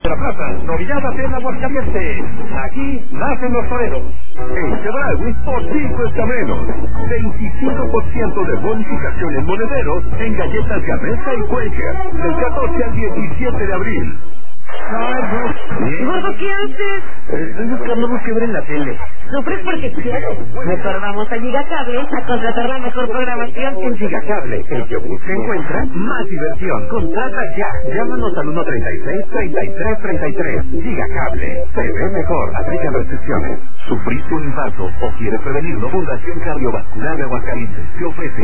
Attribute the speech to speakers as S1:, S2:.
S1: De la plaza, novilladas en Aguascalientes. Aquí nacen los toreros. En Chedraui, por 5 está menos. 25% de bonificación en monederos en galletas Gamesa y Quaker. Del 14 al 17 de abril.
S2: Gordo, ¿qué haces?
S3: Estoy buscando algo que ver en la tele.
S2: Sufres porque quieres. Mejor vamos a Gigacable a contratar la mejor programación.
S3: En Gigacable, el que busca encuentra más diversión. Contrata ya. Llámanos al 136-3333. Gigacable. Se ve mejor. Aplica restricciones.
S1: ¿Sufriste un infarto o quieres prevenirlo? Fundación Cardiovascular de Aguascalientes te ofrece